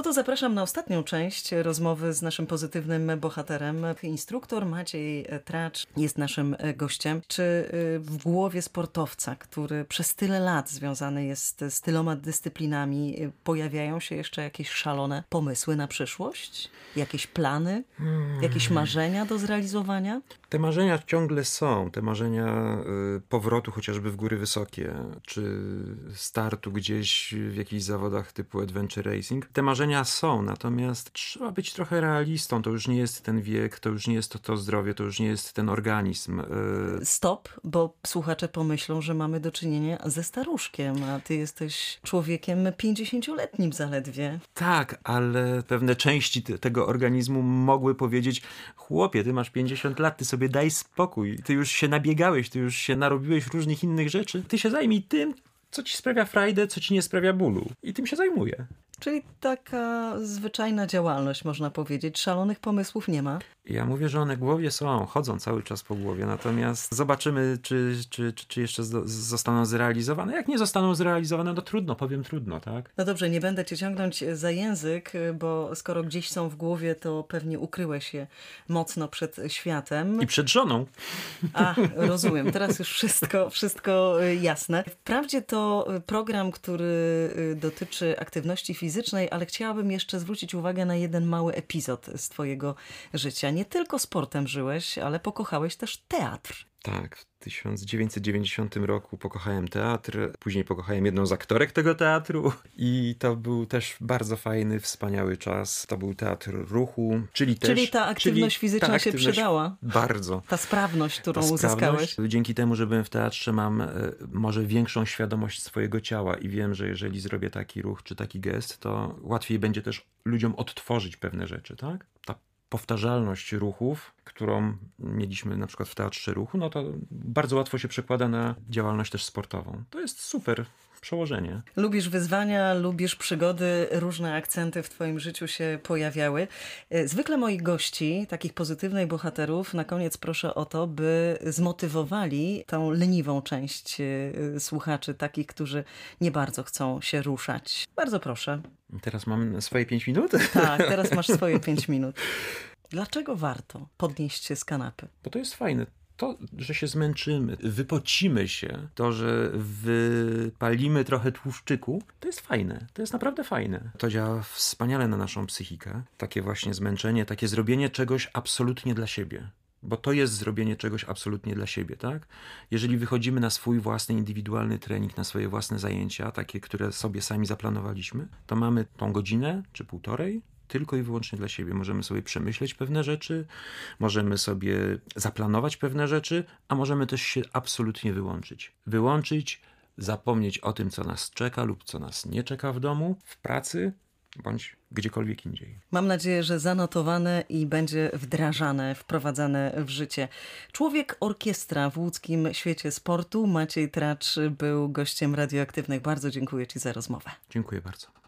No to zapraszam na ostatnią część rozmowy z naszym pozytywnym bohaterem. Instruktor Maciej Tracz jest naszym gościem. Czy w głowie sportowca, który przez tyle lat związany jest z tyloma dyscyplinami, pojawiają się jeszcze jakieś szalone pomysły na przyszłość? Jakieś plany? Jakieś marzenia do zrealizowania? Te marzenia ciągle są. Te marzenia powrotu chociażby w góry wysokie, czy startu gdzieś w jakichś zawodach typu adventure racing. Te marzenia są, natomiast trzeba być trochę realistą. To już nie jest ten wiek, to już nie jest to zdrowie, to już nie jest ten organizm. Stop, bo słuchacze pomyślą, że mamy do czynienia ze staruszkiem, a ty jesteś człowiekiem 50-letnim zaledwie. Tak, ale pewne części tego organizmu mogły powiedzieć: chłopie, ty masz 50 lat, ty sobie daj spokój, ty już się nabiegałeś, ty już się narobiłeś różnych innych rzeczy, ty się zajmij tym, co ci sprawia frajdę, co ci nie sprawia bólu. I tym się zajmuję. Czyli taka zwyczajna działalność, można powiedzieć. Szalonych pomysłów nie ma. Ja mówię, że one w głowie są, chodzą cały czas po głowie, natomiast zobaczymy, czy jeszcze zostaną zrealizowane. Jak nie zostaną zrealizowane, to trudno, powiem trudno, tak? No dobrze, nie będę cię ciągnąć za język, bo skoro gdzieś są w głowie, to pewnie ukryłeś je mocno przed światem. I przed żoną. A, rozumiem. Teraz już wszystko jasne. Wprawdzie to program, który dotyczy aktywności fizycznej, ale chciałabym jeszcze zwrócić uwagę na jeden mały epizod z twojego życia. Nie tylko sportem żyłeś, ale pokochałeś też teatr. Tak, w 1990 roku pokochałem teatr, później pokochałem jedną z aktorek tego teatru i to był też bardzo fajny, wspaniały czas. To był teatr ruchu, czyli ta aktywność fizyczna się przydała. Bardzo. Ta sprawność, którą uzyskałeś. Dzięki temu, że byłem w teatrze, mam może większą świadomość swojego ciała i wiem, że jeżeli zrobię taki ruch czy taki gest, to łatwiej będzie też ludziom odtworzyć pewne rzeczy, tak? Ta powtarzalność ruchów, którą mieliśmy na przykład w teatrze ruchu, no to bardzo łatwo się przekłada na działalność też sportową. To jest super przełożenie. Lubisz wyzwania, lubisz przygody, różne akcenty w twoim życiu się pojawiały. Zwykle moich gości, takich pozytywnych bohaterów, na koniec proszę o to, by zmotywowali tą leniwą część słuchaczy, takich, którzy nie bardzo chcą się ruszać. Bardzo proszę. Teraz mam swoje 5 minut? Tak, teraz masz swoje 5 minut. Dlaczego warto podnieść się z kanapy? Bo to jest fajne. To, że się zmęczymy, wypocimy się, to, że wypalimy trochę tłuszczyku, to jest fajne. To jest naprawdę fajne. To działa wspaniale na naszą psychikę. Takie właśnie zmęczenie, takie zrobienie czegoś absolutnie dla siebie. Bo to jest zrobienie czegoś absolutnie dla siebie, tak? Jeżeli wychodzimy na swój własny, indywidualny trening, na swoje własne zajęcia, takie, które sobie sami zaplanowaliśmy, to mamy tą godzinę czy półtorej tylko i wyłącznie dla siebie. Możemy sobie przemyśleć pewne rzeczy, możemy sobie zaplanować pewne rzeczy, a możemy też się absolutnie wyłączyć. Wyłączyć, zapomnieć o tym, co nas czeka lub co nas nie czeka w domu, w pracy, bądź gdziekolwiek indziej. Mam nadzieję, że zanotowane i będzie wdrażane, wprowadzane w życie. Człowiek orkiestra w łódzkim świecie sportu, Maciej Tracz, był gościem Radioaktywnych. Bardzo dziękuję ci za rozmowę. Dziękuję bardzo.